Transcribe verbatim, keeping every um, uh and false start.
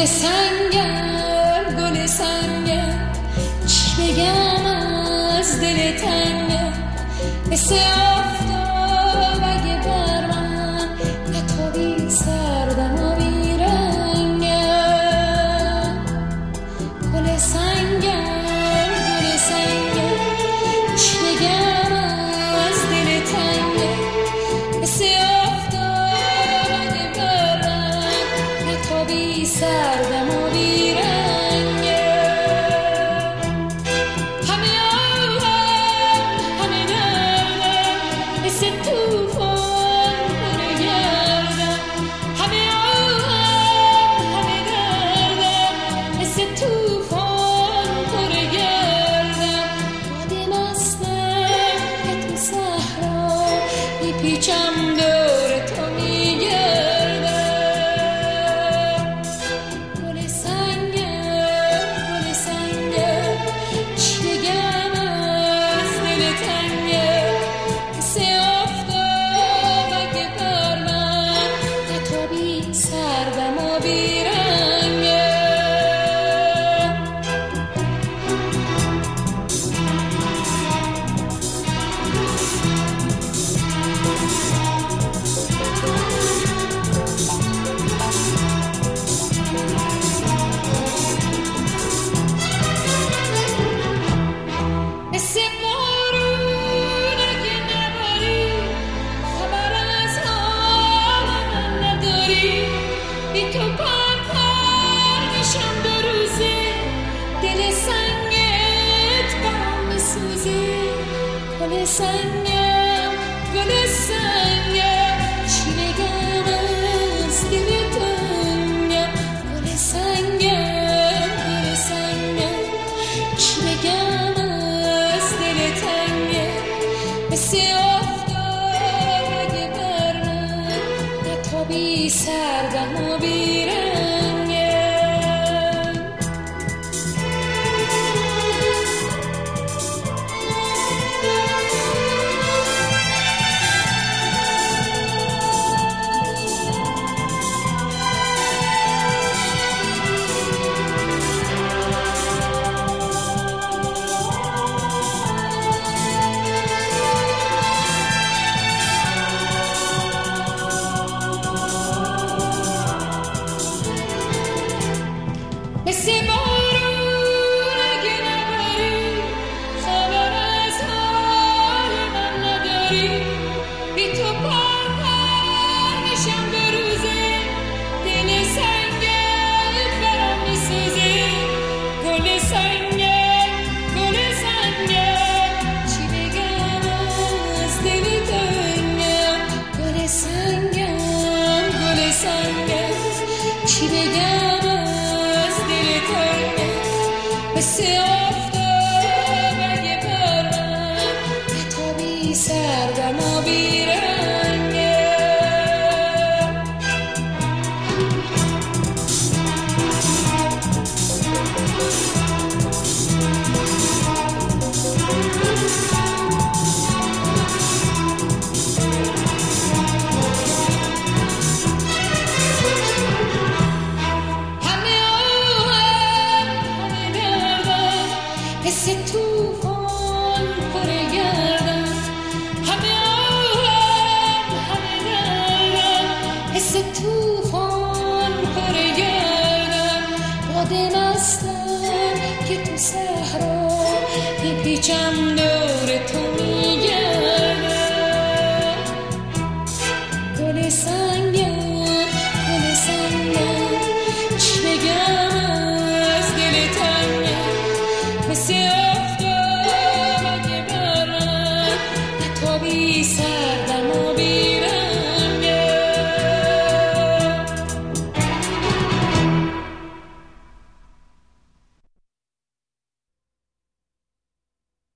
گل سنگم گل سنگم چی بگم از دل تنگم مثل آفتاب اگه بر من نتابی سردم و بیرنگم گل سنگم گل سنگم چی بگم از دل تنگم مثل آفتاب اگه بر من نتابی سردم و پیچم دور تو میگردم گل سنگم گل سنگم چی بگم از دل تنگم مثل آفتاب اگه بر من نتابی سردم و گل سنگم گل سنگم چی بگم از دل تنگم گل سنگم گل سنگم چی بگم از دل تنگم مثل آفتاب اگه بر من نتابی سردم و مثل بارون اگه نباری خبر از حال من نداری بی تو پر پر میشم دو روزه دل سنگت برام میسوزه گل سنگت گل سنگت چی بگم از دل تنگم گل سنگم گل سنگم چی بگم مثل آفتاب اگه بر من نتابی سردم و مثل توفان پر گردم همه آهم همه دردم مثل توفان پر گردم باد مستم که تو صحرا میپیچم دور تو میگردم گل سنگم